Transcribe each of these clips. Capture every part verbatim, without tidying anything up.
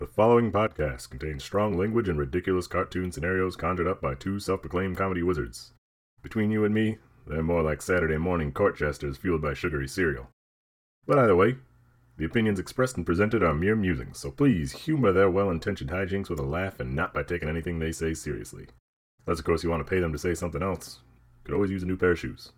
The following podcast contains strong language and ridiculous cartoon scenarios conjured up by two self-proclaimed comedy wizards. Between you and me, they're more like Saturday morning court jesters fueled by sugary cereal. But either way, the opinions expressed and presented are mere musings, so please humor their well-intentioned hijinks with a laugh and not by taking anything they say seriously. Unless, of course, you want to pay them to say something else. Could always use a new pair of shoes.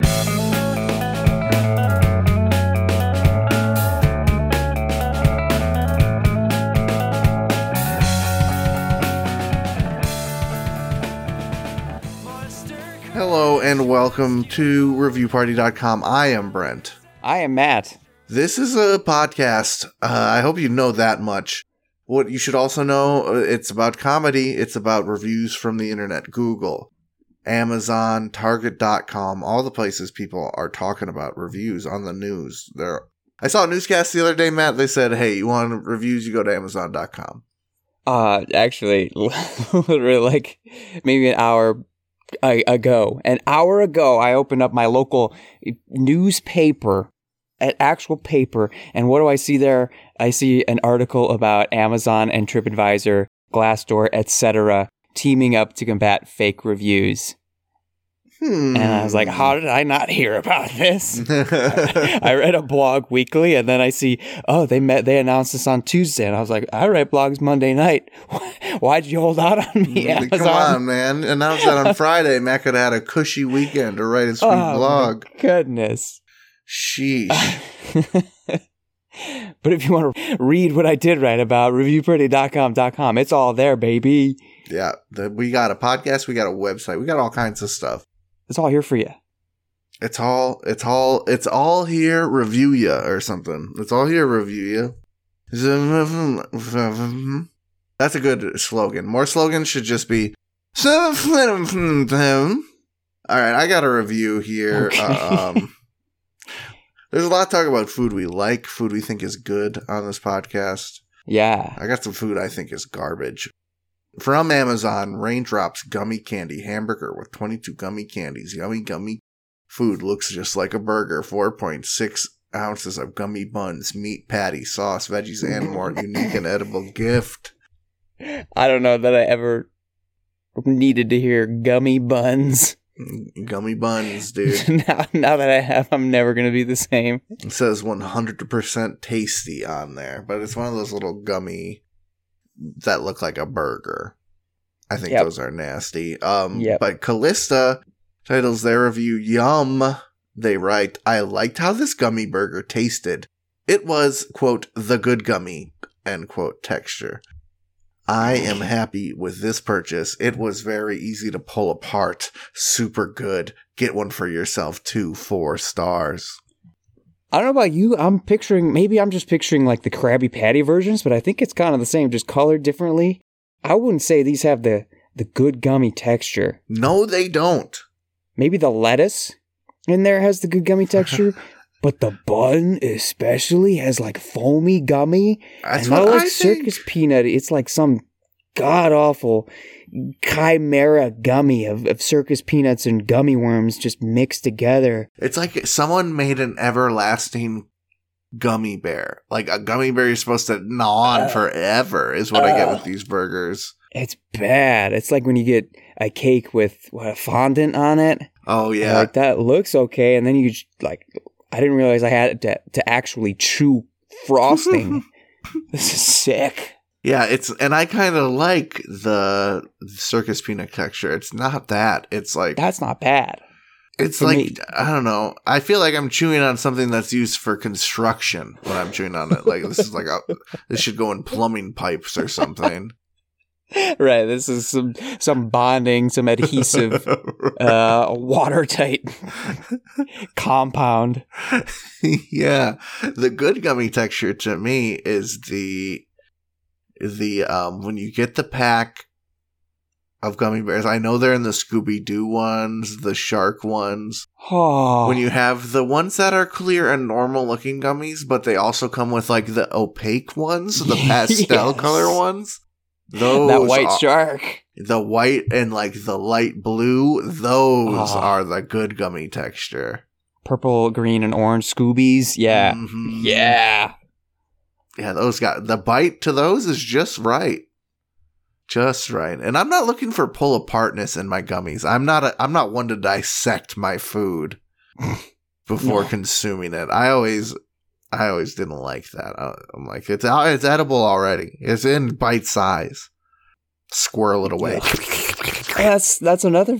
Hello and welcome to review party dot com. I am Brent. I am Matt. This is a podcast. Uh, I hope you know that much. What you should also know, uh, it's about comedy. It's about reviews from the internet. Google, Amazon, Target dot com, all the places people are talking about reviews on the news. There, I saw a newscast the other day, Matt. They said, hey, you want reviews, you go to Amazon dot com. Uh, actually, literally like maybe an hour ago. An hour ago, I opened up my local newspaper, an actual paper, and what do I see there? I see an article about Amazon and TripAdvisor, Glassdoor, et cetera teaming up to combat fake reviews. Hmm. And I was like, how did I not hear about this? I read a blog weekly, and then I see, oh, they met, they announced this on Tuesday, and I was like, I write blogs Monday night. Why'd you hold out on me, Amazon? Come on, man. Announce that on Friday. Matt could have had a cushy weekend to write a sweet oh, blog. My goodness. Sheesh. But if you want to read what I did write about, review party dot com dot com, it's all there, baby. Yeah, the, we got a podcast, we got a website, we got all kinds of stuff. It's all here for you. It's all, it's all, it's all here, review ya or something. It's all here, review ya. That's a good slogan. More slogans should just be. All right, I got a review here. Okay. Uh, um, there's a lot to talk about food we like, food we think is good on this podcast. Yeah. I got some food I think is garbage. From Amazon, Raindrops Gummy Candy Hamburger with twenty-two gummy candies. Yummy, gummy food looks just like a burger. four point six ounces of gummy buns, meat patty, sauce, veggies, and more. Unique and edible gift. I don't know that I ever needed to hear gummy buns. Gummy buns, dude. now, now that I have, I'm never going to be the same. It says one hundred percent tasty on there, but it's one of those little gummy that look like a burger. I think yep. those are nasty. Um, yep. But Callista titles their review, Yum. They write, I liked how this gummy burger tasted. It was, quote, the good gummy, end quote, texture. I am happy with this purchase. It was very easy to pull apart. Super good. Get one for yourself too. Four stars. I don't know about you. I'm picturing, maybe I'm just picturing like the Krabby Patty versions, but I think it's kind of the same, just colored differently. I wouldn't say these have the, the good gummy texture. No, they don't. Maybe the lettuce in there has the good gummy texture, but the bun especially has like foamy gummy. That's and what not like I circus think. peanut. It's like some god-awful chimera gummy of, of circus peanuts and gummy worms just mixed together. It's like someone made an everlasting gummy bear. Like a gummy bear you're supposed to gnaw on uh, forever is what uh, I get with these burgers. It's bad. It's like when you get a cake with what, a fondant on it. Oh, yeah. Like that looks okay. And then you just, like, I didn't realize I had to, to actually chew frosting. This is sick. Yeah, it's, and I kind of like the circus peanut texture. It's not that. It's like. That's not bad. It's like, me. I don't know. I feel like I'm chewing on something that's used for construction when I'm chewing on it. Like, this is like, a, this should go in plumbing pipes or something. Right. This is some, some bonding, some adhesive, uh, watertight compound. Yeah. The good gummy texture to me is the, the, um, when you get the pack of gummy bears, I know they're in the Scooby-Doo ones, the shark ones. Oh. When you have the ones that are clear and normal looking gummies, but they also come with like the opaque ones, the pastel yes. color ones. Those that white are, shark. The white and like the light blue, those oh. are the good gummy texture. Purple, green, and orange Scoobies. Yeah. Mm-hmm. Yeah. Yeah, those got the bite to those is just right. Just right. And I'm not looking for pull apartness in my gummies. I'm not a, I'm not one to dissect my food before No. consuming it. I always I always didn't like that. I, I'm like it's it's edible already. It's in bite size. Squirrel it away. That's that's another.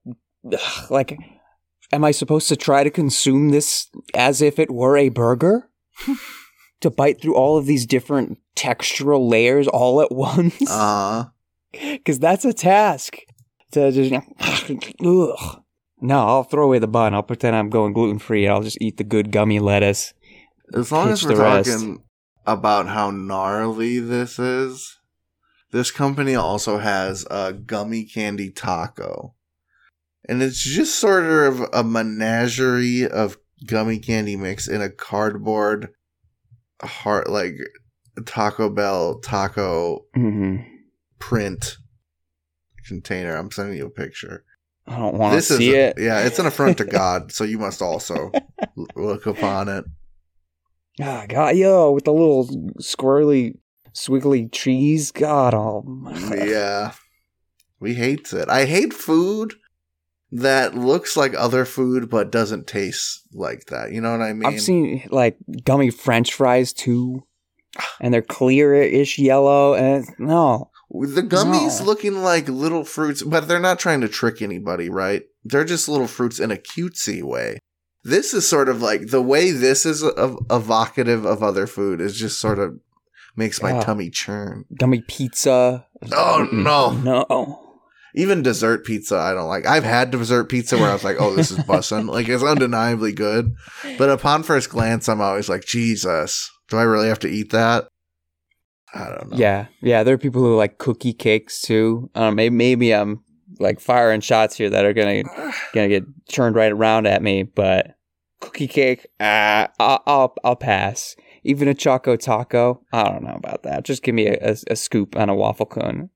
Like, am I supposed to try to consume this as if it were a burger? To bite through all of these different textural layers all at once? Uh Because that's a task. To just, ugh. No, I'll throw away the bun. I'll pretend I'm going gluten free. I'll just eat the good gummy lettuce. As long as Pitch we're the rest. talking about how gnarly this is, this company also has a gummy candy taco. And it's just sort of a menagerie of gummy candy mix in a cardboard heart, like Taco Bell taco Mm-hmm. print container. I'm sending you a picture. I don't want to This see is it. yeah, it's an affront to God, so you must also l- look upon it. Ah, God, yo, with the little squirrely, squiggly trees. God, oh. Yeah. We hate it. I hate food that looks like other food but doesn't taste like that. You know what I mean? I've seen like gummy French fries too, and they're clear-ish yellow. And it's- no, the gummies No. looking like little fruits, but they're not trying to trick anybody, right? They're just little fruits in a cutesy way. This is sort of like the way this is ev- evocative of other food is just sort of makes my Ah. tummy churn. gummy pizza. Oh, Mm-mm. no. no. Even dessert pizza, I don't like. I've had dessert pizza where I was like, oh, this is bussin'. Like, it's undeniably good. But upon first glance, I'm always like, Jesus, do I really have to eat that? I don't know. Yeah, yeah. There are people who like cookie cakes too. Um, maybe, maybe I'm like firing shots here that are gonna gonna get turned right around at me. But cookie cake, ah, I'll, I'll I'll pass. Even a Choco Taco, I don't know about that. Just give me a, a, a scoop on a waffle cone.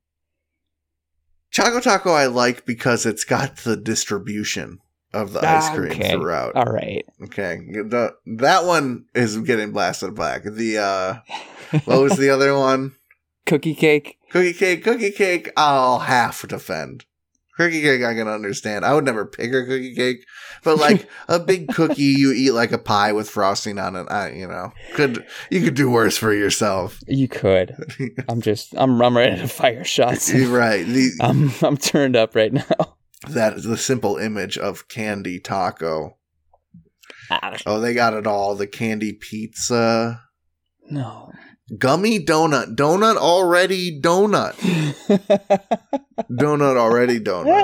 Choco Taco I like because it's got the distribution of the Ah, ice cream okay. throughout. All right. Okay. The, that one is getting blasted black. The, uh, what was the other one? Cookie cake. Cookie cake, cookie cake, I'll half defend. Cookie cake I can understand. I would never pick a cookie cake, but like a big cookie you eat like a pie with frosting on it, I, you know, could you could do worse for yourself. You could. I'm just. I'm. I'm ready to fire shots. You're right. The, I'm. I'm turned up right now. that is the simple image of candy taco. Oh, they got it all. The candy pizza. No. Gummy donut. Donut already donut. Donut already donut.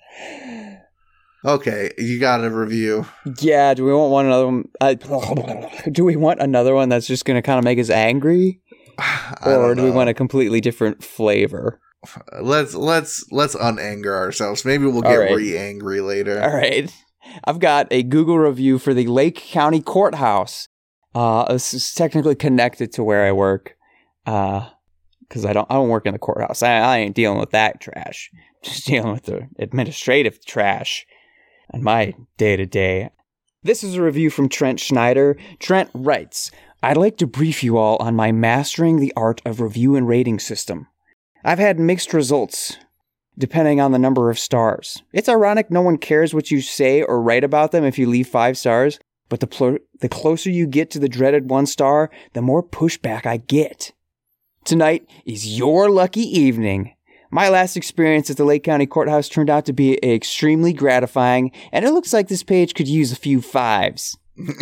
Okay, you got a review. Yeah. Do we want one another one? I, do we want another one that's just going to kind of make us angry, I or don't do we know. want a completely different flavor? Let's let's let's unanger ourselves. Maybe we'll All get right. re-angry later. All right. I've got a Google review for the Lake County Courthouse. Uh, this is technically connected to where I work, uh, because I don't I don't work in the courthouse. I, I ain't dealing with that trash. Just dealing with the administrative trash on my day to day. This is a review from Trent Schneider. Trent writes, "I'd like to brief you all on my mastering the art of review and rating system. I've had mixed results, depending on the number of stars. It's ironic no one cares what you say or write about them if you leave five stars, but the pl- the closer you get to the dreaded one star, the more pushback I get. Tonight is your lucky evening. My last experience at the Lake County Courthouse turned out to be extremely gratifying, and it looks like this page could use a few fives.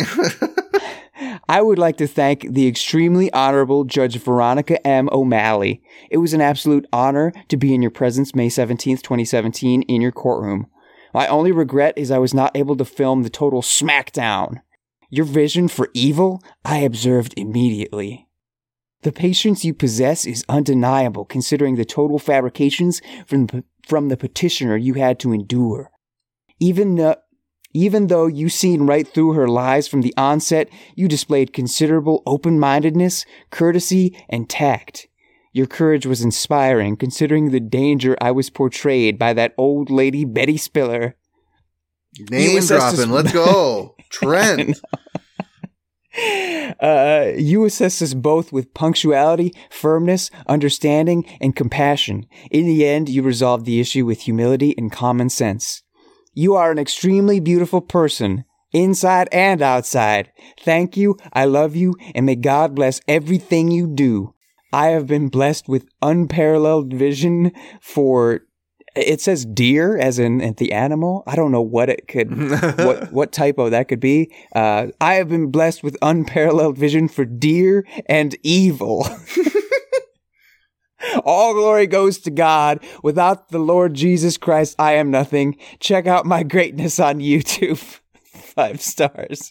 I would like to thank the extremely honorable Judge Veronica M. O'Malley. It was an absolute honor to be in your presence May seventeenth, twenty seventeen, in your courtroom. My only regret is I was not able to film the total smackdown. Your vision for evil, I observed immediately. The patience you possess is undeniable considering the total fabrications from, from the petitioner you had to endure. Even the... Even though you seen right through her lies from the onset, you displayed considerable open-mindedness, courtesy, and tact. Your courage was inspiring, considering the danger I was portrayed by that old lady Betty Spiller. Name assessed dropping. us- Let's go. Trent. Uh, you assess us both with punctuality, firmness, understanding, and compassion. In the end, you resolve the issue with humility and common sense. You are an extremely beautiful person, inside and outside. Thank you, I love you, and may God bless everything you do. I have been blessed with unparalleled vision for... It says deer, as in, in the animal. I don't know what it could, what what typo that could be. Uh, I have been blessed with unparalleled vision for deer and evil. All glory goes to God. Without the Lord Jesus Christ, I am nothing. Check out my greatness on YouTube. Five stars.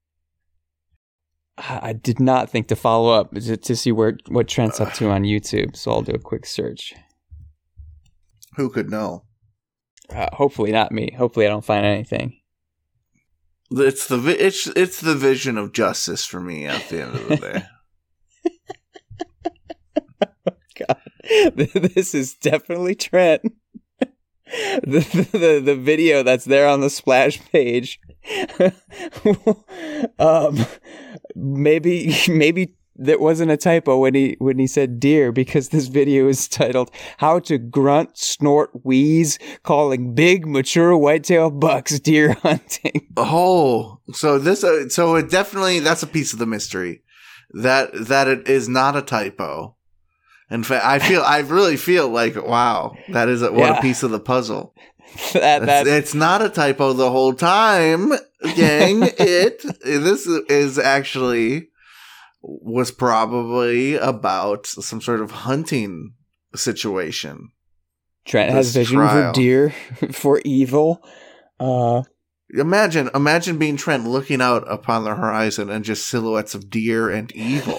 I did not think to follow up to, to see where what Trent's up to on YouTube, so I'll do a quick search. Who could know? Uh, hopefully not me. Hopefully I don't find anything. It's the vi- it's it's the vision of justice for me at the end of the day. God, this is definitely Trent. The, the the video that's there on the splash page. um, maybe maybe. There wasn't a typo when he when he said deer, because this video is titled "How to Grunt, Snort, Wheeze, Calling Big Mature Whitetail Bucks Deer Hunting." Oh, so this uh, so it definitely that's a piece of the mystery that that it is not a typo. In fact, I feel I really feel like wow, that is a, what Yeah. a piece of the puzzle. that, that, It's not a typo the whole time, gang. it this is actually. Was probably about some sort of hunting situation. Trent has this vision trial. for deer, for evil. Uh, Imagine, imagine being Trent looking out upon the horizon and just silhouettes of deer and evil.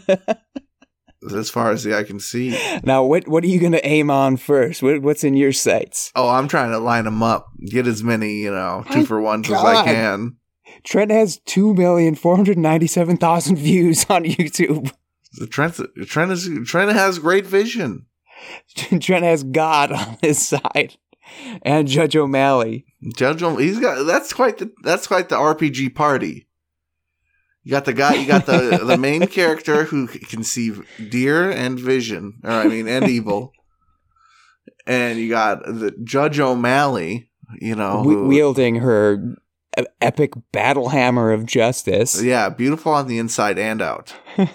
As far as the eye can see. now, what what are you going to aim on first? What, what's in your sights? Oh, I'm trying to line them up. Get as many, you know, two My for ones as God. I can. Trent has two million four hundred ninety-seven thousand views on YouTube. Trent, Trent, is, Trent has great vision. Trent has God on his side. And Judge O'Malley. Judge, O- he's got that's quite the that's quite the R P G party. You got the guy, you got the the main character who can see deer and vision, or I mean, and evil, and you got the Judge O'Malley, you know, w- who, wielding her e- epic battle hammer of justice. yeah, beautiful on the inside and out.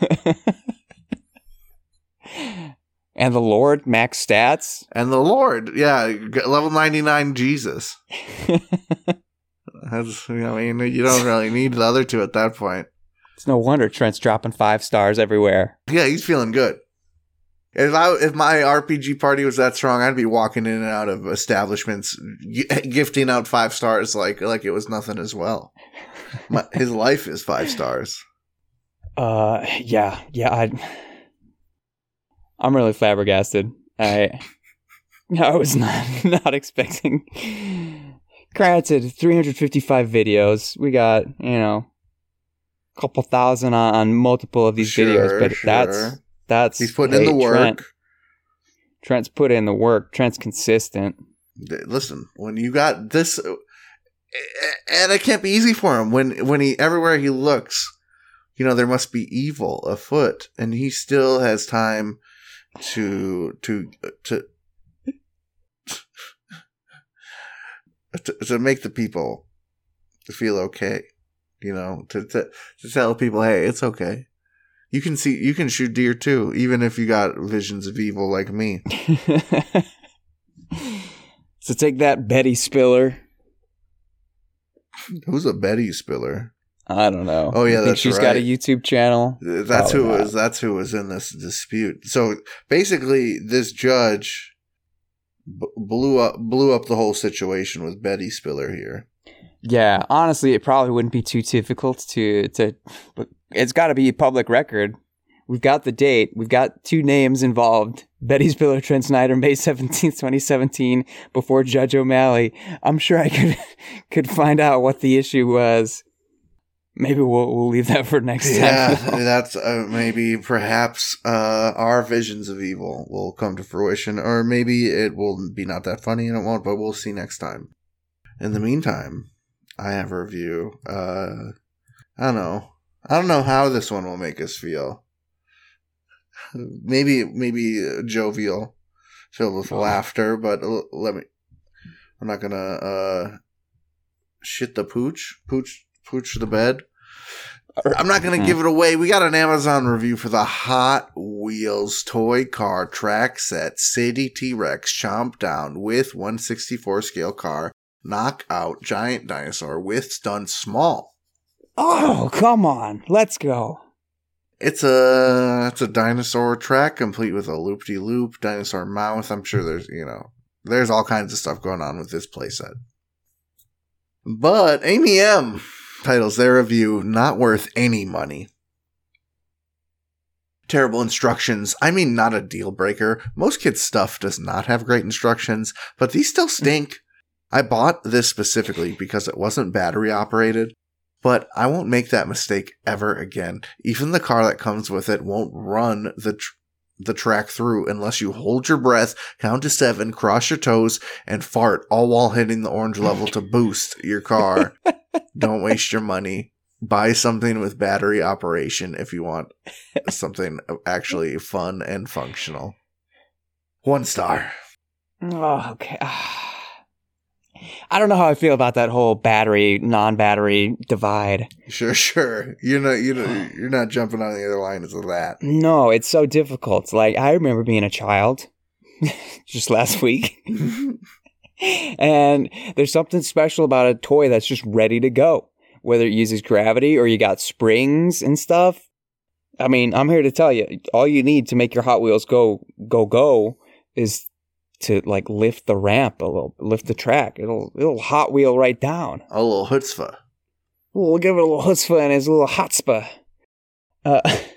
And the Lord, max stats. And the Lord, yeah, g- level ninety-nine Jesus. That's, I mean, you don't really need the other two at that point. It's no wonder Trent's dropping five stars everywhere. Yeah, he's feeling good. If I if my R P G party was that strong, I'd be walking in and out of establishments, g- gifting out five stars like like it was nothing as well. My, his life is five stars. Uh, yeah, yeah. I, I'm really flabbergasted. I, I was not not expecting. Granted, three hundred fifty-five videos. We got, you know, a couple thousand on, on multiple of these Sure, videos, but sure. that's that's He's putting in hey, the work. Trent, Trent's put in the work. Trent's consistent. Listen, when you got this, and it can't be easy for him when when he everywhere he looks, you know, there must be evil afoot, and he still has time to to to to, to make the people feel okay. You know, to, to to tell people, hey, it's okay. You can see, you can shoot deer too, even if you got visions of evil like me. So take that, Betty Spiller. Who's a Betty Spiller? I don't know. Oh, yeah, I think that's she's got a right. YouTube channel. That's Probably who not. was. That's who was in this dispute. So basically, this judge b- blew up blew up the whole situation with Betty Spiller here. Yeah, honestly, it probably wouldn't be too difficult to to. But it's got to be public record. We've got the date. We've got two names involved: Betty Spiller, Trent Snyder, May seventeenth, twenty seventeen, before Judge O'Malley. I'm sure I could could find out what the issue was. Maybe we'll we'll leave that for next time. Yeah, that's uh, maybe perhaps uh, our visions of evil will come to fruition, or maybe it will be not that funny and it won't. But we'll see next time. In the meantime, I have a review. Uh, I don't know. I don't know how this one will make us feel. Maybe, maybe uh, jovial, filled with oh. laughter, but l- let me, I'm not gonna, uh, shit the pooch, pooch, pooch the bed. I'm not going to give it away. We got an Amazon review for the Hot Wheels toy car track set City T-Rex Chomp Down with one sixty-four scale car knockout giant dinosaur with stunt small. Oh, come on. Let's go. It's a it's a dinosaur track complete with a loop-de-loop dinosaur mouth. I'm sure there's, you know, there's all kinds of stuff going on with this playset. But Amy M. titles their review, Not Worth Any Money. Terrible instructions. I mean, not a deal breaker. Most kids' stuff does not have great instructions, but these still stink. I bought this specifically because it wasn't battery operated, but I won't make that mistake ever again. Even the car that comes with it won't run the tr- the track through unless you hold your breath, count to seven, cross your toes, and fart, all while hitting the orange level to boost your car. Don't waste your money. Buy something with battery operation if you want something actually fun and functional. One star. Oh, okay. I don't know how I feel about that whole battery, non-battery divide. Sure, sure. You're not, you know, you're not jumping on the other lines of that. No, it's so difficult. Like, I remember being a child just last week. And there's something special about a toy that's just ready to go, whether it uses gravity or you got springs and stuff. I mean, I'm here to tell you, all you need to make your Hot Wheels go, go, go is to like lift the ramp a little, lift the track. It'll, it'll Hot Wheel right down. A little chutzpah. We'll give it a little chutzpah and his little chutzpah. Uh,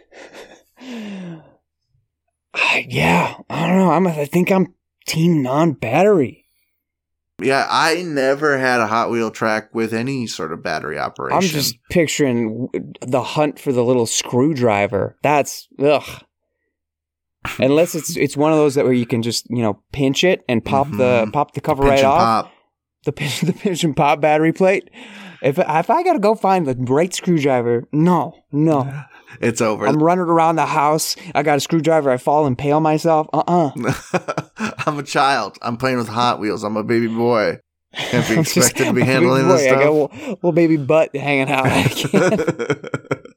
yeah, I don't know. I'm, I think I'm team non-battery. Yeah, I never had a Hot Wheel track with any sort of battery operation. I'm just picturing the hunt for the little screwdriver. That's, ugh. Unless it's it's one of those that where you can just, you know, pinch it and pop mm-hmm. the pop the cover the right off. Pop. The pinch the pinch and pop battery plate. If if I gotta go find the right screwdriver, no, no. It's over. I'm running around the house. I got a screwdriver. I fall and impale myself. Uh-uh. I'm a child. I'm playing with Hot Wheels. I'm a baby boy. Can't be just, expected to be handling this boy. stuff. I got a little, little baby butt hanging out. I can't.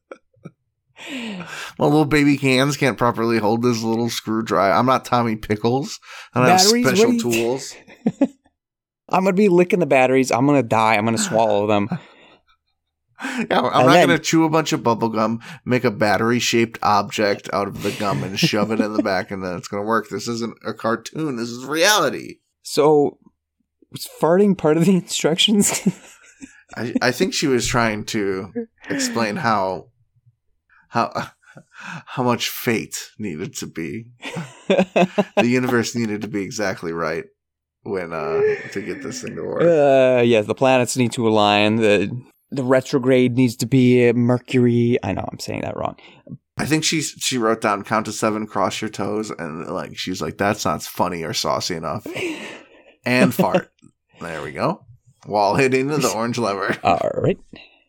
Well, little baby hands can't properly hold this little screwdriver. I'm not Tommy Pickles. I don't have special you... tools. I'm going to be licking the batteries. I'm going to die. I'm going to swallow them. Yeah, I'm and not then, going to chew a bunch of bubble gum, make a battery-shaped object out of the gum and shove it in the back, and then it's going to work. This isn't a cartoon. This is reality. So, was farting part of the instructions? I, I think she was trying to explain how how how much fate needed to be. The universe needed to be exactly right when uh, to get this thing to work. Uh, yes, the planets need to align. The The retrograde needs to be Mercury. I know I'm saying that wrong. I think she she wrote down count to seven, cross your toes, and like she's like, that's not funny or saucy enough. And fart. There we go. While hitting the orange lever. All right.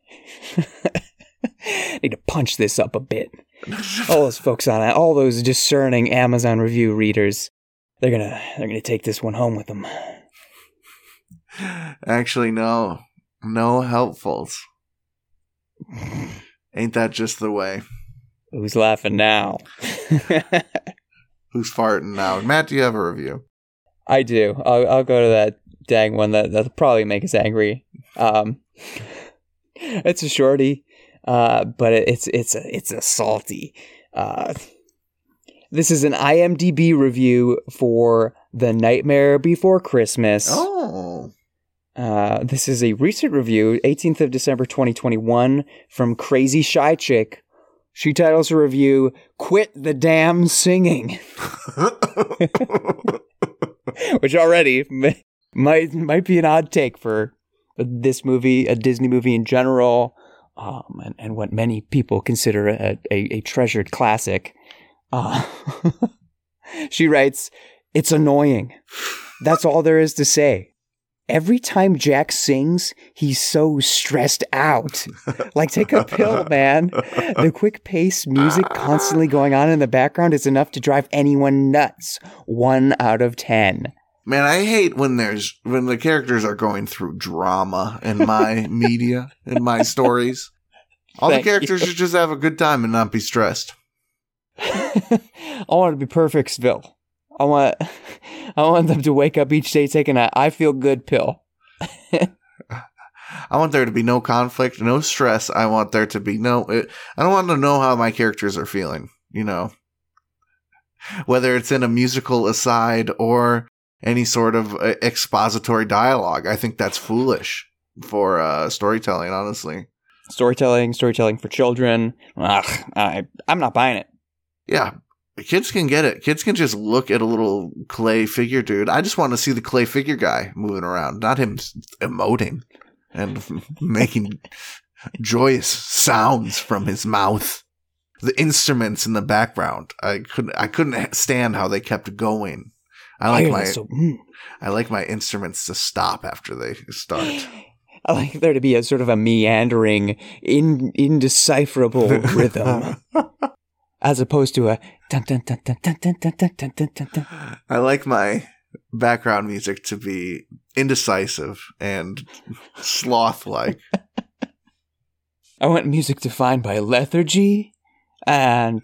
Need to punch this up a bit. All those folks on it, all those discerning Amazon review readers, they're gonna they're gonna take this one home with them. Actually, no. No helpfuls. Ain't that just the way? Who's laughing now? Who's farting now? Matt, do you have a review? I do. I'll, I'll go to that dang one that, that'll probably make us angry. Um, it's a shorty, uh, but it, it's it's a, it's a salty. Uh, this is an I M D B review for The Nightmare Before Christmas. Oh. Uh, this is a recent review, eighteenth of December twenty twenty-one, from Crazy Shy Chick. She titles her review, Quit the Damn Singing. Which already might might be an odd take for this movie, a Disney movie in general, um, and, and what many people consider a, a, a treasured classic. Uh, she writes, it's annoying. That's all there is to say. every time Jack sings, he's so stressed out. Like, take a pill, man. The quick pace music constantly going on in the background is enough to drive anyone nuts. One out of ten. Man, I hate when there's when the characters are going through drama in my media, in my stories. All Thank the characters you. should just have a good time and not be stressed. I want it to be perfect, Phil. I want, I want them to wake up each day taking a I feel good pill. I want there to be no conflict, no stress. I want there to be no... It, I don't want to know how my characters are feeling, you know. Whether it's in a musical aside or any sort of uh, expository dialogue. I think that's foolish for uh, storytelling, honestly. Storytelling, storytelling for children. Ugh, I, I'm not buying it. Yeah, kids can get it. Kids can just look at a little clay figure dude. I just want to see the clay figure guy moving around, not him emoting and making joyous sounds from his mouth. The instruments in the background, I couldn't. I couldn't stand how they kept going. I like Oh, my. that's so- mm. I like my instruments to stop after they start. I like there to be a sort of a meandering, in, indecipherable rhythm, as opposed to a dun dun dun dun dun dun dun dun dun dun dun dun. I like my background music to be indecisive and sloth-like. I want music defined by lethargy and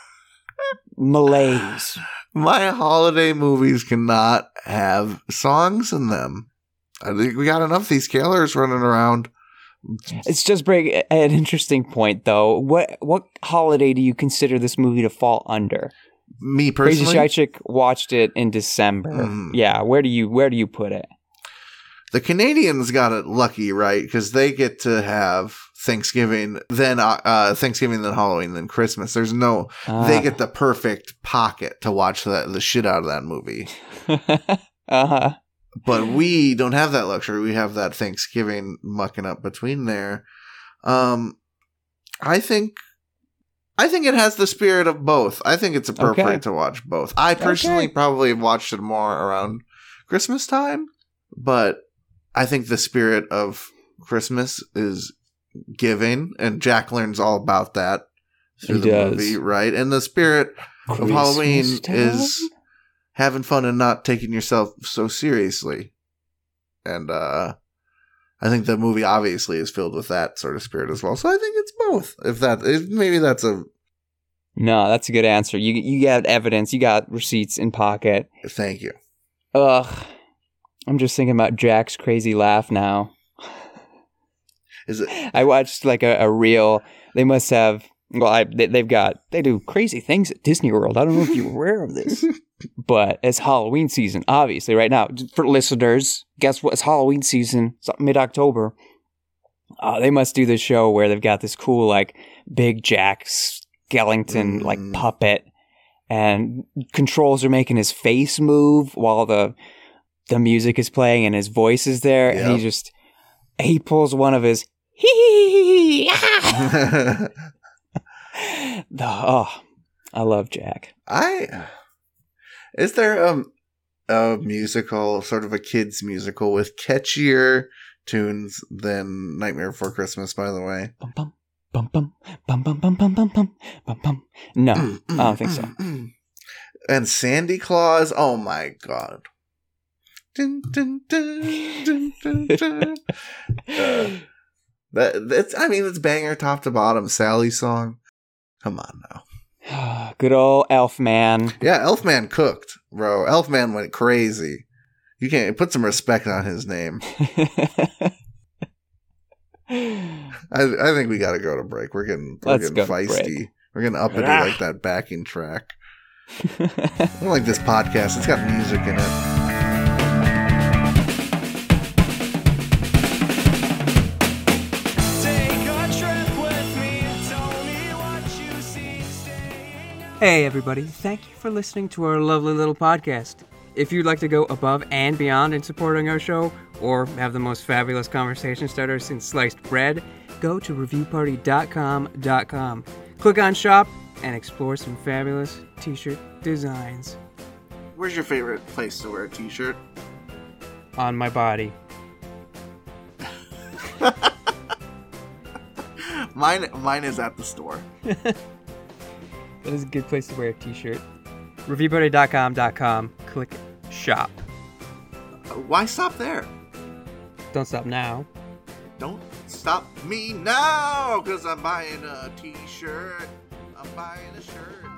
malaise. My holiday movies cannot have songs in them. I think we got enough of these killers running around. It's just bring an interesting point, though. What what holiday do you consider this movie to fall under? Me Crazy personally, Shy Chick watched it in December. Mm. Yeah, where do you where do you put it? the Canadians got it lucky, right? Because they get to have Thanksgiving, then uh, uh, Thanksgiving, then Halloween, then Christmas. There's no, Ah. they get the perfect pocket to watch that the shit out of that movie. uh-huh. But we don't have that luxury. We have that Thanksgiving mucking up between there. Um, I think, I think it has the spirit of both. I think it's appropriate Okay. to watch both. I personally Okay. probably have watched it more around Christmas time, but I think the spirit of Christmas is giving, and Jack learns all about that through He the does. movie, right? And the spirit of Halloween Christmas time? is having fun and not taking yourself so seriously. And uh I think the movie obviously is filled with that sort of spirit as well. So I think it's both. If that if maybe that's a No, that's a good answer. You you got evidence. You got receipts in pocket. thank you. Ugh. I'm just thinking about Jack's crazy laugh now. Is it I watched like a, a reel. They must have. Well, I, they, they've got. They do crazy things at Disney World. I don't know if you're aware of this, but it's Halloween season, obviously, right now. For listeners, guess what? It's Halloween season. It's mid October. Uh, they must do this show where they've got this cool, like, big Jack Skellington, like, Mm. puppet, and controls are making his face move while the the music is playing and his voice is there, and he Yep. just he pulls one of his hee ah! the, oh, I love Jack. I is there a, a musical, sort of a kids musical with catchier tunes than Nightmare Before Christmas, by the way? Bum bum bum bum bum bum bum bum bum bum bum bum. No, I don't think so. And Sandy Claus, oh my god. Dun, dun, dun, dun, dun, dun. Uh, that, that's, I mean, it's banger top to bottom. Sally's song. Come on now. Good old Elfman. Yeah, Elfman cooked, bro. Elfman went crazy. You can't put some respect on his name. I, I think we got to go to break. We're getting, we're Let's getting go to feisty. break. We're getting up into Ah. like that backing track. I don't like this podcast. It's got music in it. Hey, everybody. Thank you for listening to our lovely little podcast. If you'd like to go above and beyond in supporting our show, or have the most fabulous conversation starter since sliced bread, go to review party dot com dot com. Click on shop and explore some fabulous t-shirt designs Where's your favorite place to wear a t-shirt? on my body. mine, mine is at the store. That is a good place to wear a t-shirt. review buddy dot com dot com. Click shop. Why stop there? Don't stop now. Don't stop me now, because I'm buying a t-shirt. I'm buying a shirt.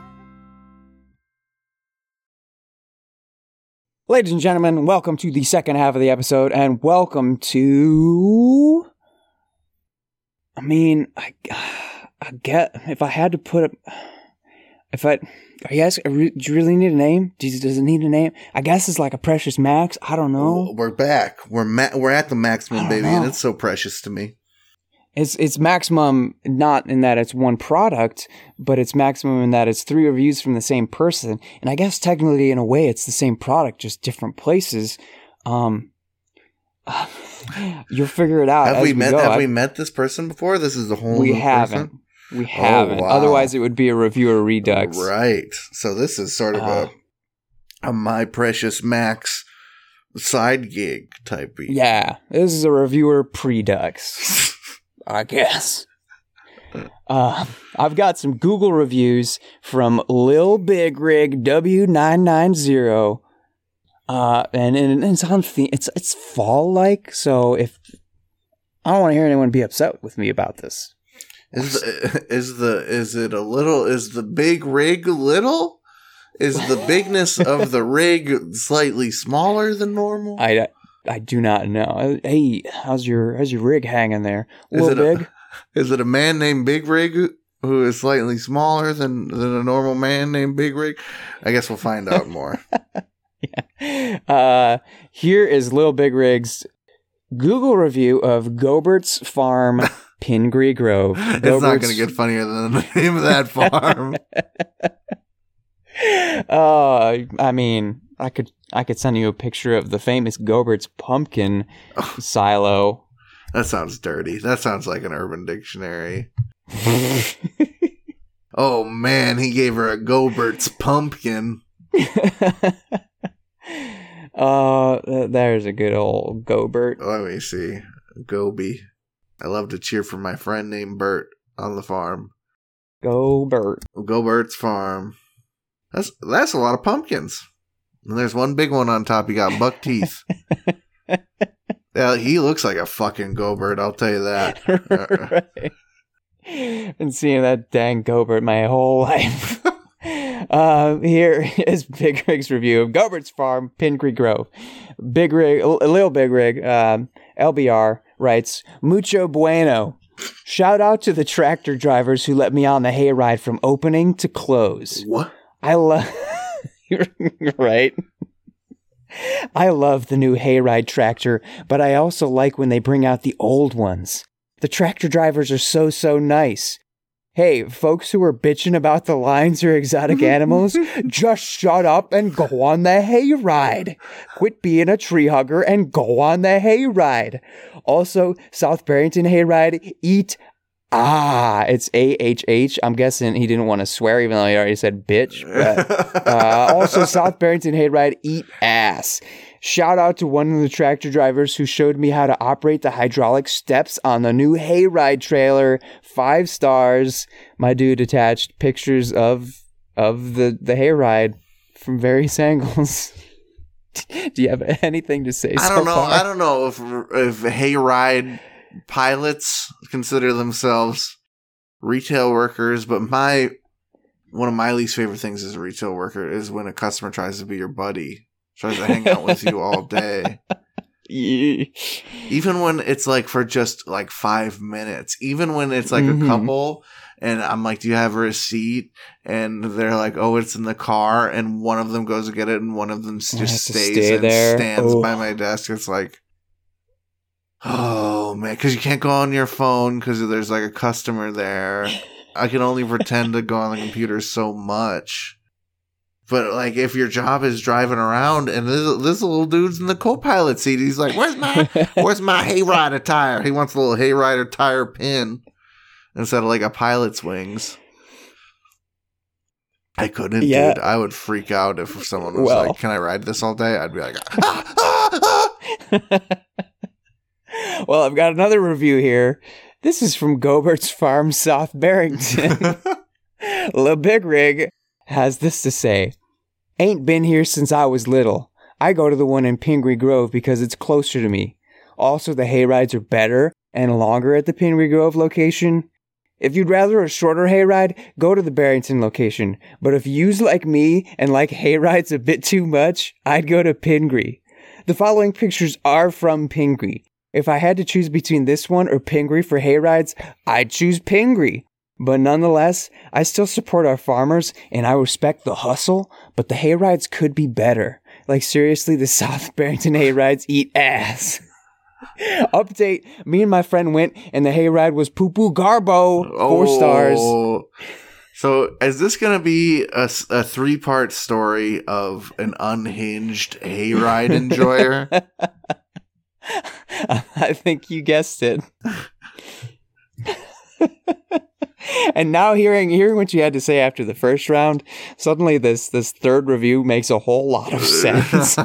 Ladies and gentlemen, welcome to the second half of the episode, and welcome to... I mean, I, I get... If I had to put a... If I... Are you guys... Do you really need a name? Does, does it need a name? I guess it's like a Precious Max. I don't know. We're back. We're ma- We're at the maximum, baby, know. and it's so precious to me. It's it's maximum not in that it's one product, but it's maximum in that it's three reviews from the same person. And I guess technically, in a way, it's the same product, just different places. Um, you'll figure it out. Have as we we met? go. Have I've, we met this person before? This is a whole. We new haven't. person? We haven't. Oh, wow. Otherwise, it would be a reviewer redux. Right. So this is sort of Uh, a a My Precious Max side gig type beat. Yeah, this is a reviewer predux. I guess. Uh, I've got some Google reviews from Lil Big Rig W nine nine zero. Uh, and, and it's on the- it's it's fall like, so if I don't want to hear anyone be upset with me about this. Is the, is the is it a little? Is the big rig little? Is the bigness of the rig slightly smaller than normal? I, I do not know. Hey, how's your how's your rig hanging there? Is Lil it Big? A, is it a man named Big Rig who is slightly smaller than than a normal man named Big Rig? I guess we'll find out more. Yeah. Uh, here is Lil Big Rig's Google review of Gobert's Farm, Pingree Grove. It's not going to get funnier than the name of that farm. uh, I mean, I could I could send you a picture of the famous Gobert's pumpkin silo. That sounds dirty. That sounds like an Urban Dictionary. Oh man, he gave her a Gobert's pumpkin. uh, there's a good old Gobert. Let me see. Goby. I love to cheer for my friend named Bert on the farm. Gobert. Gobert's farm. That's that's a lot of pumpkins. And there's one big one on top. You got buck teeth. Yeah, he looks like a fucking Gobert, I'll tell you that. Right. Been seeing that dang Gobert my whole life. uh, here is Big Rig's review of Gobert's Farm, Pingree Grove. Big Rig, Lil Big Rig, um, L B R writes, Mucho bueno. Shout out to the tractor drivers who let me on the hayride from opening to close. What? I love... Right? I love the new hayride tractor, but I also like when they bring out the old ones. The tractor drivers are so, so nice. Hey, folks who are bitching about the lines or exotic animals, just shut up and go on the hayride. Quit being a tree hugger and go on the hayride. Also, South Barrington hayride, eat ah. It's A H H. I'm guessing he didn't want to swear, even though he already said bitch. But, uh, also, South Barrington hayride, eat ass. Shout out to one of the tractor drivers who showed me how to operate the hydraulic steps on the new hayride trailer. Five stars. My dude attached pictures of of the, the hayride from various angles. Do you have anything to say? I don't so know. far? I don't know if if hayride pilots consider themselves retail workers, but my one of my least favorite things as a retail worker is when a customer tries to be your buddy. Tries to hang out with you all day. Yeah. Even when it's like for just like five minutes. Even when it's like Mhm. a couple and I'm like, do you have a receipt? And they're like, oh, it's in the car. And one of them goes to get it and one of them s- I just have to stays stay and there. stands Oh. by my desk. It's like, oh man, because you can't go on your phone because there's like a customer there. I can only pretend to go on the computer so much. But like, if your job is driving around and this, this little dude's in the co-pilot seat, he's like, "Where's my, where's my hayrider tire?" He wants a little hayrider tire pin instead of like a pilot's wings. I couldn't, Yeah. dude. I would freak out if someone was Well. like, "Can I ride this all day?" I'd be like, ah, ah, ah. Well, I've got another review here. This is from Gobert's Farm, South Barrington. Lil Big Rig has this to say. Ain't been here since I was little. I go to the one in Pingree Grove because it's closer to me. Also, the hayrides are better and longer at the Pingree Grove location. If you'd rather a shorter hayride, go to the Barrington location. But if you's like me and like hayrides a bit too much, I'd go to Pingree. The following pictures are from Pingree. If I had to choose between this one or Pingree for hayrides, I'd choose Pingree. But nonetheless, I still support our farmers and I respect the hustle, but the hayrides could be better. Like seriously, the South Barrington hayrides eat ass. Update, me and my friend went and the hayride was poo-poo garbo. Four Oh. stars. So is this going to be a, s- a three-part story of an unhinged hayride enjoyer? I think you guessed it. And now hearing hearing what you had to say after the first round, suddenly this this third review makes a whole lot of sense.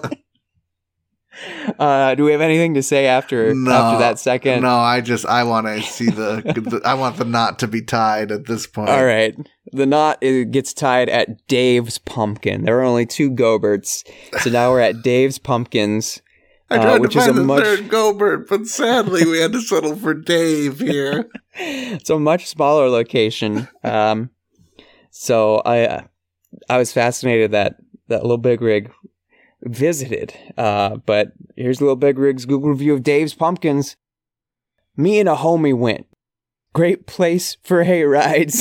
uh, do we have anything to say after No, after that second? No, I just I want to see the, the I want the knot to be tied at this point. All right. The knot it gets tied at Dave's Pumpkin. There are only two Goberts, so now we're at Dave's Pumpkins. I uh, tried which to is find a the much third Gobert, but sadly we had to settle for Dave here. It's a much smaller location. Um, so I uh, I was fascinated that that Lil Big Rig visited. Uh, but here's Lil Big Rig's Google review of Dave's Pumpkins. Me and a homie went. Great place for hay rides.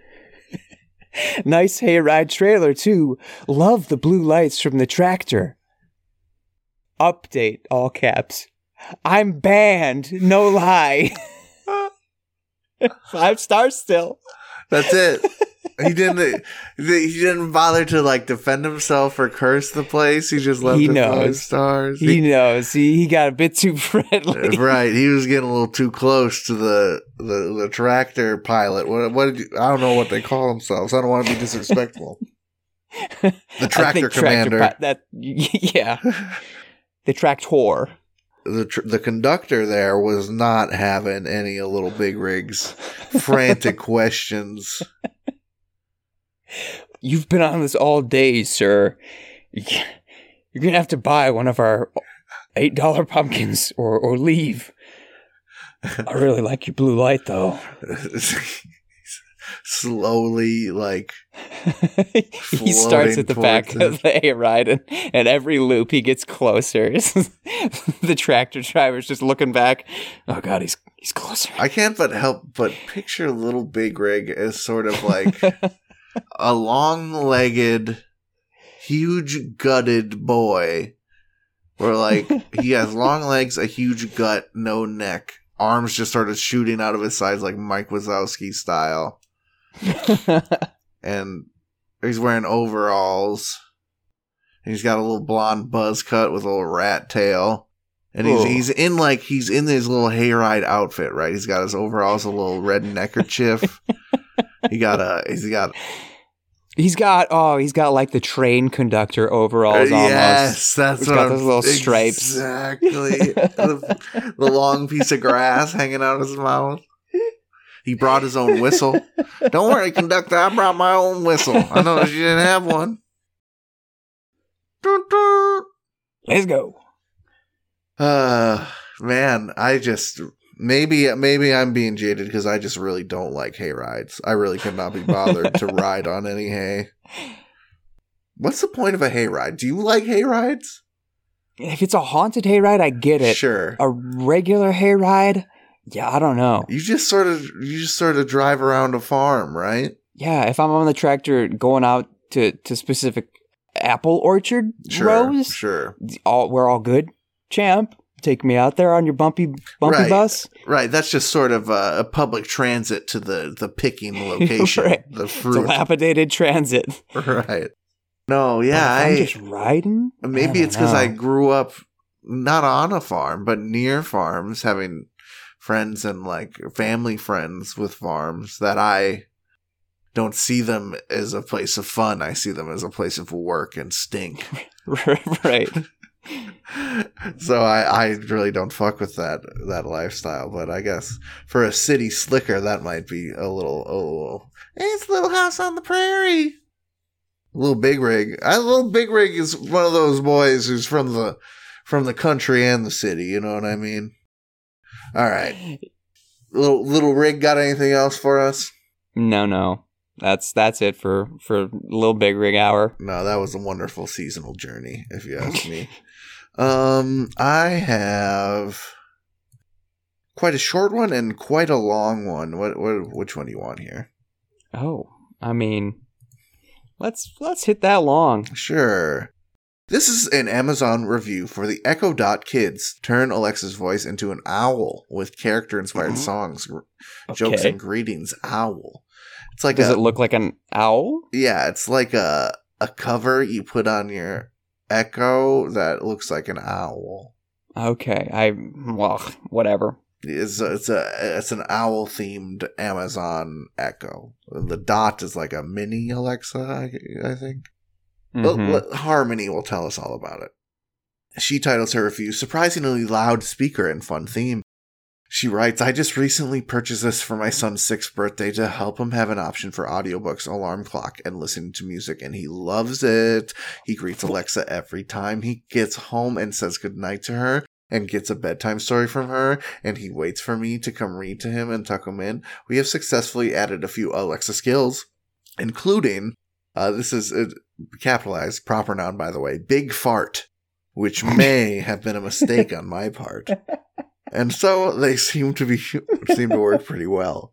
Nice hayride trailer too. Love the blue lights from the tractor. Update, all caps. I'm banned, no lie. Five stars still. That's it. He didn't. He didn't bother to like defend himself or curse the place. He just left He it five knows. stars. He knows. He, he got a bit too friendly. Right, he was getting a little too close to the the, the tractor pilot. What what did you, I don't know what they call themselves. I don't want to be disrespectful. The I tractor think commander. Tractor, that yeah. The tractor. the tr- the conductor there was not having any of Little Big Rig's frantic questions. You've been on this all day, sir. You're gonna have to buy one of our eight dollar pumpkins or or leave. I really like your blue light, though. Slowly, like He starts at the back floating of the hayride, and, and every loop he gets closer. The tractor driver's just looking back. Oh God, he's he's closer. I can't but help but picture Little Big Rig as sort of like a long-legged, huge gutted boy, where like he has long legs, a huge gut, no neck, arms just sort of shooting out of his sides like Mike Wazowski style, and he's wearing overalls. He's got a little blonde buzz cut with a little rat tail. And he's Ooh. he's in like he's in his little hayride outfit, right? He's got his overalls, a little red neckerchief. he got a he's got He's got oh, he's got like the train conductor overalls almost. yes, that's He's what got I'm- those little stripes. Exactly. the, the long piece of grass hanging out of his mouth. He brought his own whistle. Don't worry, conductor, I brought my own whistle. I noticed you didn't have one. Dun, dun. Let's go. Uh, man, I just maybe maybe I'm being jaded because I just really don't like hay rides. I really could not be bothered to ride on any hay. What's the point of a hay ride? Do you like hay rides? If it's a haunted hayride, I get it. Sure. A regular hayride, yeah, I don't know. You just sort of you just sort of drive around a farm, right? Yeah, if I'm on the tractor going out to, to specific apple orchard Sure. rows, Sure. all we're all good. Champ, take me out there on your bumpy bumpy Right. bus. Right. That's just sort of a, a public transit to the the picking location. Right. The It's a fruit. dilapidated transit. Right. No, yeah, But if I'm I just riding. maybe I it's because I don't know. grew up not on a farm, but near farms, having friends and like family friends with farms that I don't see them as a place of fun. I see them as a place of work and stink. right. So I, I really don't fuck with that that lifestyle. But I guess for a city slicker, that might be a little, a little, it's Little House on the Prairie. Little Big Rig. I Little Big Rig is one of those boys who's from the from the country and the city. You know what I mean? All right. Little Little Rig got anything else for us? No, no. That's that's it for, for Little Big Rig Hour. No, that was a wonderful seasonal journey, if you ask me. um, I have quite a short one and quite a long one. What what which one do you want here? Oh, I mean, let's let's hit that long. Sure. This is an Amazon review for the Echo Dot Kids. Turn Alexa's voice into an owl with character-inspired mm-hmm. songs, okay. jokes, and greetings. Owl. It's like Does a, it look like an owl? Yeah, it's like a a cover you put on your Echo that looks like an owl. Okay, I well, whatever. It's a, it's a it's an owl themed Amazon Echo. The Dot is like a mini Alexa, I, I think. Mm-hmm. But Harmony will tell us all about it. She titles her review, "Surprisingly loud speaker and fun theme." She writes, "I just recently purchased this for my son's sixth birthday to help him have an option for audiobooks, alarm clock, and listening to music, and he loves it. He greets Alexa every time he gets home and says goodnight to her and gets a bedtime story from her, and he waits for me to come read to him and tuck him in. We have successfully added a few Alexa skills, including, uh, this is uh, capitalized, proper noun by the way, big fart, which may have been a mistake on my part. And so they seem to be seem to work pretty well.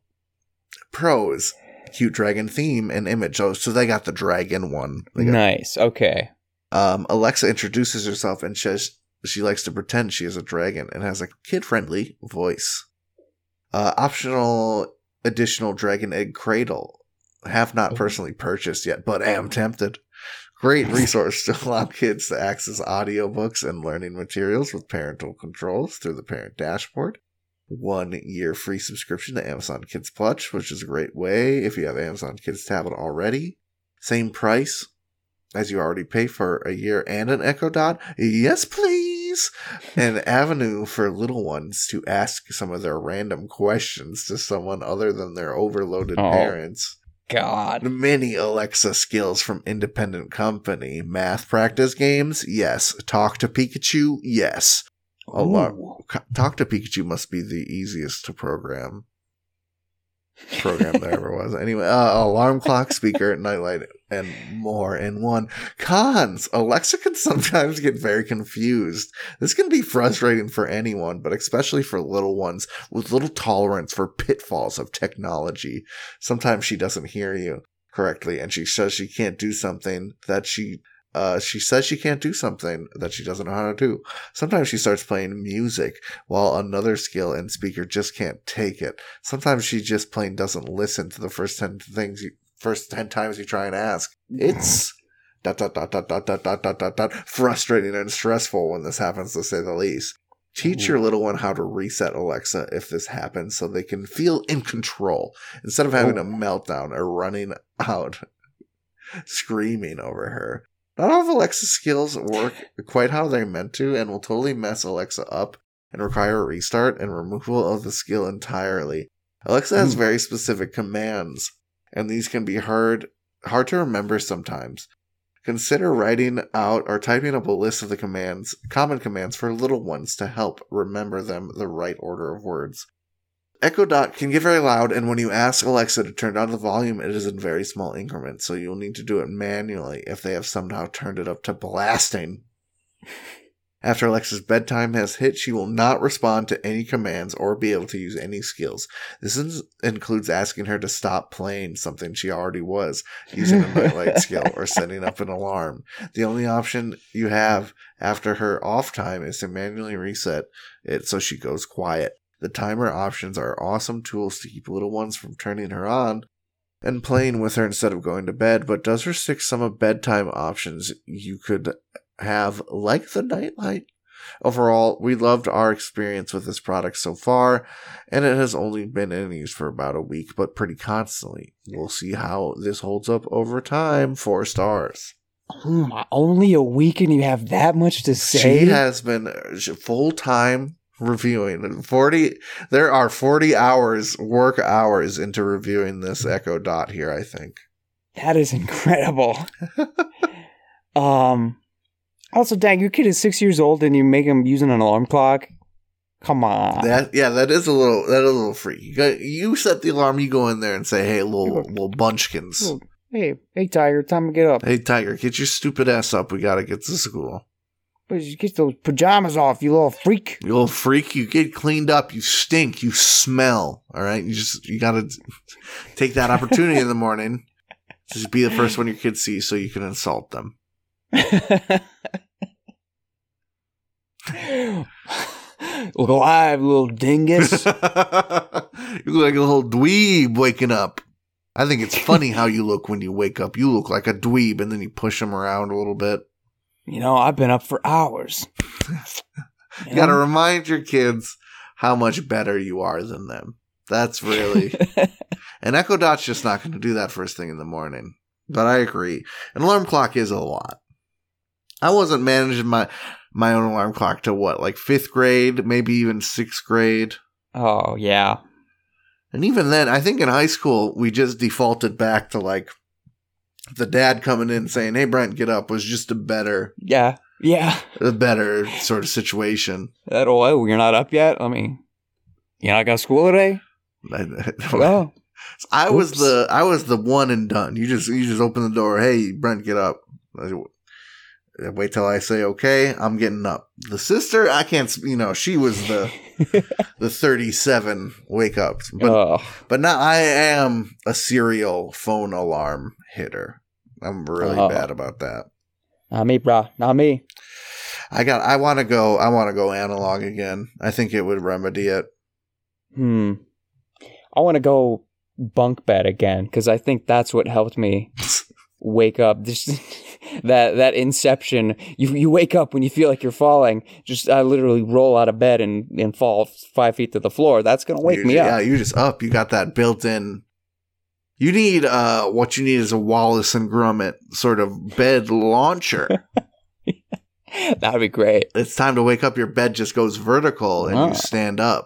Pros: cute dragon theme and image. Oh, so they got the dragon one. Got, nice. Okay. Um, Alexa introduces herself and says she likes to pretend she is a dragon and has a kid-friendly voice. Uh, optional additional dragon egg cradle. Have not personally purchased yet, but am tempted. Great resource to allow kids to access audiobooks and learning materials with parental controls through the parent dashboard. One year free subscription to Amazon Kids Plus, which is a great way if you have Amazon Kids tablet already. Same price as you already pay for a year and an Echo Dot. Yes, please. An avenue for little ones to ask some of their random questions to someone other than their overloaded oh. parents. God. Many Alexa skills from independent company. Math practice games? Yes. Talk to Pikachu? Yes. Alarm- Talk to Pikachu must be the easiest to program. Program there ever was. Anyway, uh, alarm clock, speaker, nightlight, and more in one. Cons. Alexa can sometimes get very confused. This can be frustrating for anyone, but especially for little ones with little tolerance for pitfalls of technology. Sometimes she doesn't hear you correctly, and she says she can't do something that she Uh, she says she can't do something that she doesn't know how to do. Sometimes she starts playing music while another skill and speaker just can't take it. Sometimes she just plain doesn't listen to the first ten things you, first ten times you try and ask. It's dot dot dot dot dot dot dot dot dot dot frustrating and stressful when this happens, to say the least. Teach your little one how to reset Alexa if this happens so they can feel in control instead of having a meltdown or running out screaming over her. Not all of Alexa's skills work quite how they're meant to and will totally mess Alexa up and require a restart and removal of the skill entirely. Alexa has very specific commands, and these can be hard, hard to remember sometimes. Consider writing out or typing up a list of the commands, common commands for little ones to help remember them the right order of words. Echo Dot can get very loud, and when you ask Alexa to turn down the volume, it is in very small increments, so you'll need to do it manually if they have somehow turned it up to blasting. After Alexa's bedtime has hit, she will not respond to any commands or be able to use any skills. This is, includes asking her to stop playing something she already was, using a nightlight skill, or setting up an alarm. The only option you have after her off time is to manually reset it so she goes quiet. The timer options are awesome tools to keep little ones from turning her on and playing with her instead of going to bed, but does restrict some of bedtime options you could have, like the nightlight. Overall, we loved our experience with this product so far, and it has only been in use for about a week, but pretty constantly. We'll see how this holds up over time. Four stars. Oh my, only a week and you have that much to say? She has been full-time reviewing. forty There are forty hours, work hours into reviewing this Echo Dot here, I think. That is incredible. um. Also, dang, your kid is six years old and you make him using an alarm clock? Come on. That yeah, that is a little that is a little freaky. You, got, you set the alarm, you go in there and say, "Hey, little little bunchkins. Hey, hey, Tiger, time to get up. Hey, Tiger, get your stupid ass up. We gotta get to school. Get those pajamas off, you little freak. You little freak. You get cleaned up. You stink. You smell. All right. You just you gotta take that opportunity in the morning. Just be the first one your kids see, so you can insult them." Look alive, little dingus. You look like a little dweeb waking up. I think it's funny how you look when you wake up. You look like a dweeb, and then you push them around a little bit. You know, I've been up for hours. You, you gotta remind your kids how much better you are than them. That's really... And Echo Dot's just not going to do that first thing in the morning. But I agree. An alarm clock is a lot. I wasn't managing my... my own alarm clock to what, like fifth grade, maybe even sixth grade. Oh, yeah. And even then, I think in high school, we just defaulted back to like the dad coming in saying, "Hey, Brent, get up," was just a better, yeah, yeah, a better sort of situation. That, oh, you're not up yet? I mean, you're not got school today? Well, I oops. was the, I was the one and done. You just, you just open the door. "Hey, Brent, get up." Wait till I say, "Okay, I'm getting up." The sister, I can't, you know, she was the the thirty-seven wake up. But, oh. but now I am a serial phone alarm hitter. I'm really oh. bad about that. Not me, brah. Not me. I got, I want to go, I want to go analog again. I think it would remedy it. Hmm. I want to go bunk bed again because I think that's what helped me wake up. Just that that inception. You you wake up when you feel like you're falling. Just I literally roll out of bed and, and fall five feet to the floor. That's gonna wake you're, me up. Yeah, you're just up. You got that built in. You need uh what you need is a Wallace and Gromit sort of bed launcher. That'd be great. It's time to wake up. Your bed just goes vertical and oh. you stand up.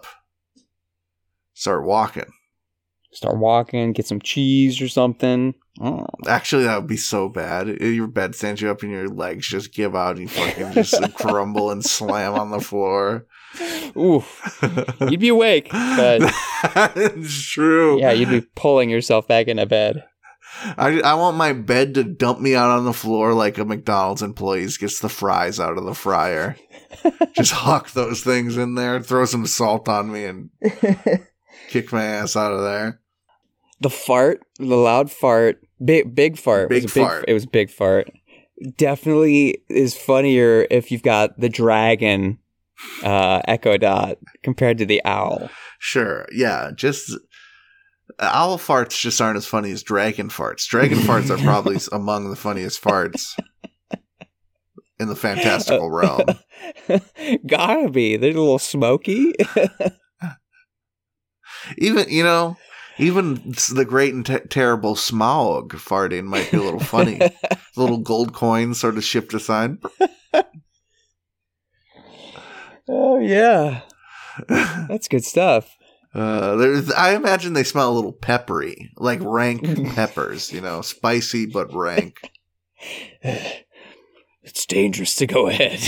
Start walking. Start walking, get some cheese or something. Oh. Actually, that would be so bad. Your bed stands you up and your legs just give out and you fucking just crumble and slam on the floor. Oof. You'd be awake, but... It's true. Yeah, you'd be pulling yourself back into bed. I, I want my bed to dump me out on the floor like a McDonald's employee gets the fries out of the fryer. Just huck those things in there, throw some salt on me, and kick my ass out of there. The fart, the loud fart, big big fart. Big it was a fart. Big, it was big fart. Definitely is funnier if you've got the dragon uh, Echo Dot compared to the owl. Sure, yeah. Just owl farts just aren't as funny as dragon farts. Dragon farts are probably among the funniest farts in the fantastical realm. Gotta be. They're a little smoky. Even, you know, even the great and te- terrible Smaug farting might be a little funny. Little gold coins sort of shift aside. Oh, yeah. That's good stuff. Uh, there's, I imagine they smell a little peppery, like rank peppers, you know, spicy but rank. It's dangerous to go ahead.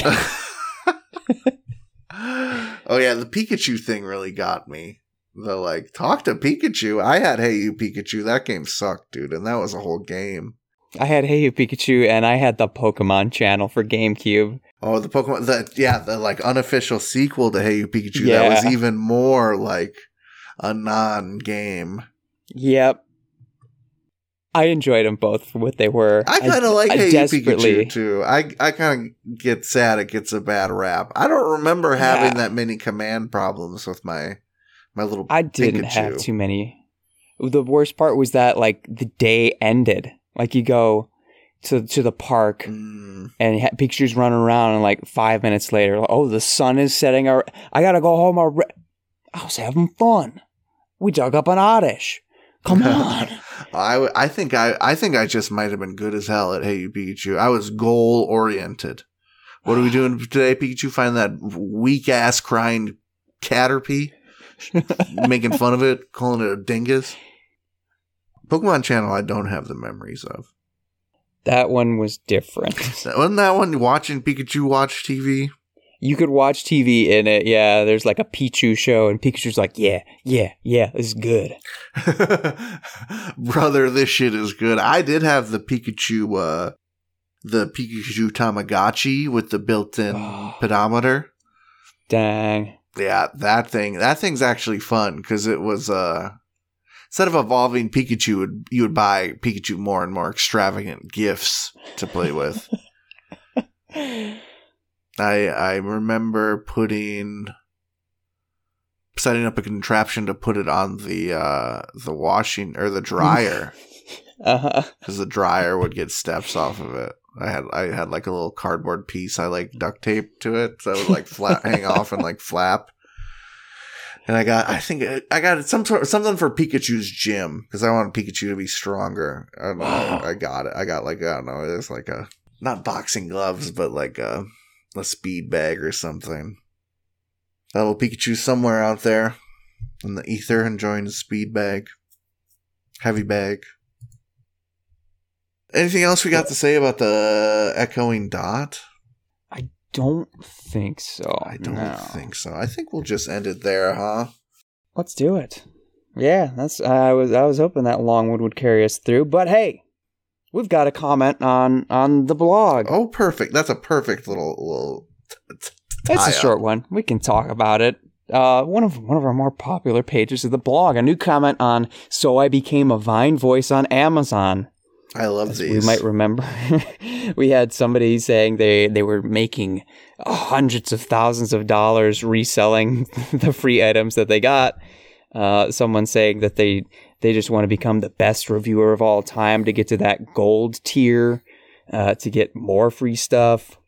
Oh, yeah, the Pikachu thing really got me. The, like, talk to Pikachu. I had Hey You Pikachu. That game sucked, dude, and that was a whole game. I had Hey You Pikachu, and I had the Pokemon channel for GameCube. Oh, the Pokemon, the yeah, the, like, unofficial sequel to Hey You Pikachu. Yeah. That was even more, like, a non-game. Yep. I enjoyed them both for what they were. I kind of like I Hey You Pikachu, too. I, I kind of get sad it gets a bad rap. I don't remember having yeah. that many command problems with my... My little I didn't Pikachu. have too many. The worst part was that, like, the day ended. Like, you go to to the park, mm. and ha- Pikachu's running around, and, like, five minutes later, oh, the sun is setting. Our- I gotta go home. Alre- I was having fun. We dug up an Oddish. Come on. I, I think I I think I just might have been good as hell at Hey You Pikachu. I was goal oriented. What are we doing today, Pikachu? Find that weak ass crying Caterpie, making fun of it, calling it a dingus. Pokemon Channel, I don't have the memories of. That one was different. Wasn't that one watching Pikachu watch T V? You could watch T V in it. Yeah, there's like a Pichu show, and Pikachu's like, yeah, yeah, yeah, this is good. Brother, this shit is good. I did have the Pikachu, uh, the Pikachu Tamagotchi with the built-in Oh. pedometer. Dang. Yeah, that thing. That thing's actually fun because it was uh, instead of evolving Pikachu, you would buy Pikachu more and more extravagant gifts to play with. I I remember putting setting up a contraption to put it on the uh, the washing or the dryer Uh-huh. because the dryer would get steps off of it. I had I had like a little cardboard piece I like duct tape to it so it would like flat hang off and like flap. And I got I think it, I got some sort something for Pikachu's gym because I wanted Pikachu to be stronger. I don't know. Wow. I got it. I got like I don't know. It's like a not boxing gloves but like a a speed bag or something. That little Pikachu somewhere out there in the ether enjoying his speed bag, heavy bag. Anything else we got to say about the echoing dot? I don't think so. I don't no. think so. I think we'll just end it there, huh? Let's do it. Yeah, that's. I was. I was hoping that Longwood would carry us through, but hey, we've got a comment on on the blog. Oh, perfect. That's a perfect little little. T- t- It's a tie-up. short one. We can talk about it. Uh, one of one of our more popular pages of the blog. A new comment on "So I became a Vine voice on Amazon." I love As these. we might remember, we had somebody saying they, they were making hundreds of thousands of dollars reselling the free items that they got. Uh, someone saying that they they just want to become the best reviewer of all time to get to that gold tier, uh, to get more free stuff.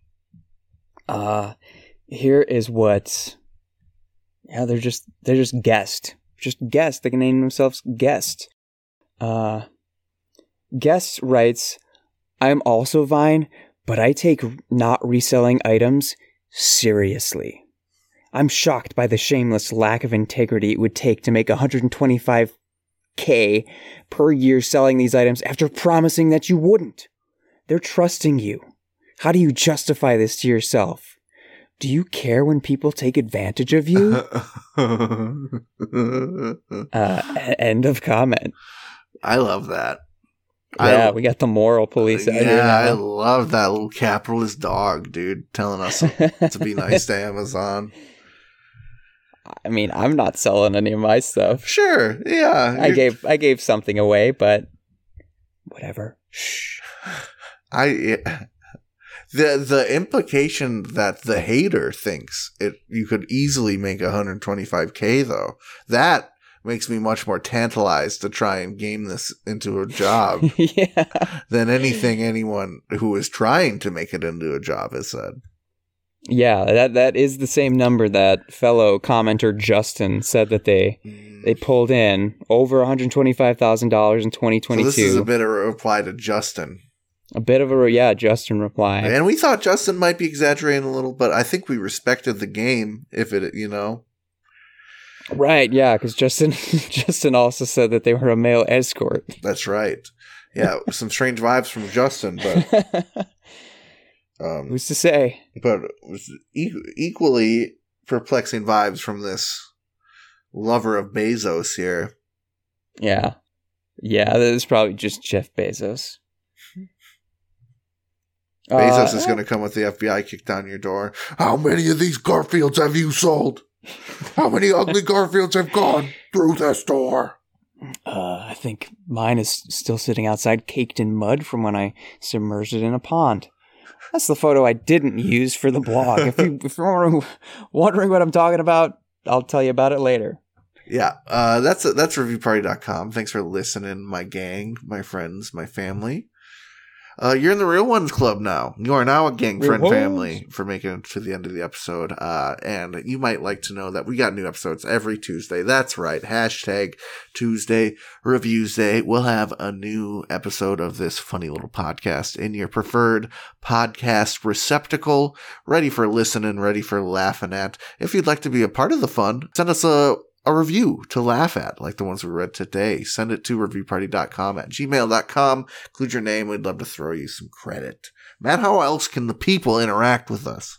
Uh, here is what. Yeah, they're just they're just guest, just guest. They can name themselves guest. Uh. Guest writes, I'm also Vine, but I take not reselling items seriously. I'm shocked by the shameless lack of integrity it would take to make one hundred twenty-five thousand per year selling these items after promising that you wouldn't. They're trusting you. How do you justify this to yourself? Do you care when people take advantage of you? uh, end of comment. I love that. Yeah, I, we got the moral police out yeah, here now. I love that little capitalist dog, dude, telling us to be nice to Amazon. I mean, I'm not selling any of my stuff. Sure, yeah. I you're- gave I gave something away, but whatever. Shh. I yeah. the the implication that the hater thinks it you could easily make one hundred twenty-five thousand though. That makes me much more tantalized to try and game this into a job Yeah. than anything anyone who is trying to make it into a job has said. Yeah, that that is the same number that fellow commenter Justin said that they they pulled in over one hundred twenty-five thousand dollars in twenty So twenty-two. this is a bit of a reply to Justin. A bit of a yeah, Justin reply. And we thought Justin might be exaggerating a little, but I think we respected the game if it, you know. Right, yeah, because Justin Justin also said that they were a male escort. That's right. Yeah, some strange vibes from Justin, but um, Who's to say? but e- equally perplexing vibes from this lover of Bezos here. Yeah. Yeah, that is probably just Jeff Bezos. Bezos Uh, is going to come with the F B I kick down your door. How many of these Garfields have you sold? How many ugly Garfields have gone through this door? Uh, I think mine is still sitting outside, caked in mud from when I submerged it in a pond. That's the photo I didn't use for the blog. If, you, if you're wondering, wondering what I'm talking about, I'll tell you about it later. Yeah, uh, that's that's review party dot com. Thanks for listening, my gang, my friends, my family. Uh, you're in the Real Ones Club now. You are now a gang Real friend Ones. family for making it to the end of the episode. Uh, and you might like to know that we got new episodes every Tuesday. That's right. Hashtag Tuesday Reviews Day. We'll have a new episode of this funny little podcast in your preferred podcast receptacle, ready for listening, ready for laughing at. If you'd like to be a part of the fun, send us a a review to laugh at, like the ones we read today. Send it to review party dot com at gmail dot com. Include your name. We'd love to throw you some credit. Matt, how else can the people interact with us?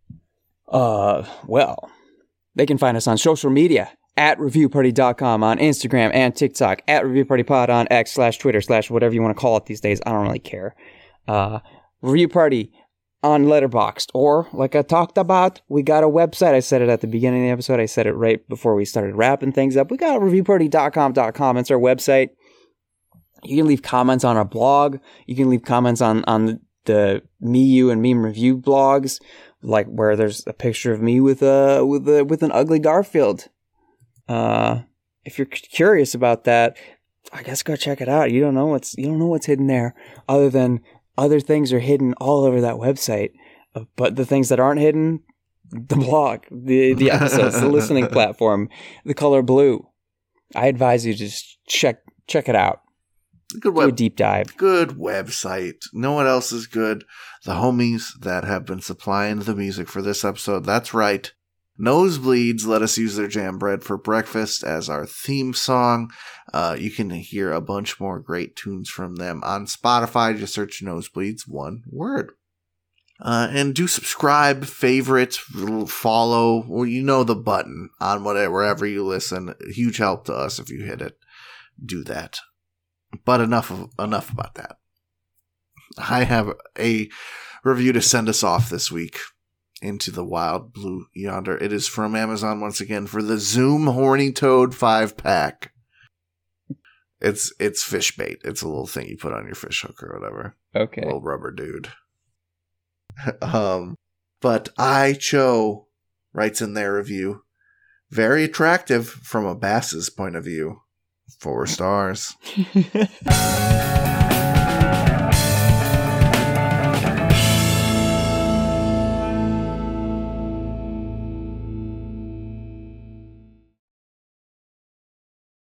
Uh, well, they can find us on social media at review party dot com, on Instagram and TikTok, at reviewpartypod on X slash Twitter slash whatever you want to call it these days. I don't really care. Uh, Review Party on Letterboxd, or like I talked about, we got a website. I said it at the beginning of the episode. I said it right before we started wrapping things up. We got review party dot com dot com. It's our website. You can leave comments on our blog. You can leave comments on, on the Me, You, and Meme Review blogs, like where there's a picture of me with a with a with an ugly Garfield. Uh, if you're curious about that, I guess go check it out. You don't know what's you don't know what's hidden there, other than other things are hidden all over that website. Uh, but the things that aren't hidden, the blog, the the episodes, the listening platform, the color blue. I advise you to just check check it out. Good Do a web, deep dive. good website. No one else is good. The homies that have been supplying the music for this episode. That's right. Nosebleeds let us use their jam bread for breakfast as our theme song. Uh, you can hear a bunch more great tunes from them on Spotify. Just search Nosebleeds, one word. Uh, and do subscribe, favorite, follow, or you know the button on whatever, wherever you listen. Huge help to us if you hit it. Do that. But enough of, enough about that. I have a review to send us off this week into the wild blue yonder. It is from Amazon once again for the Zoom Horny Toad five pack. It's it's fish bait. It's a little thing you put on your fish hook or whatever. Okay. A little rubber dude. um, but I Cho writes in their review, very attractive from a bass's point of view. Four stars.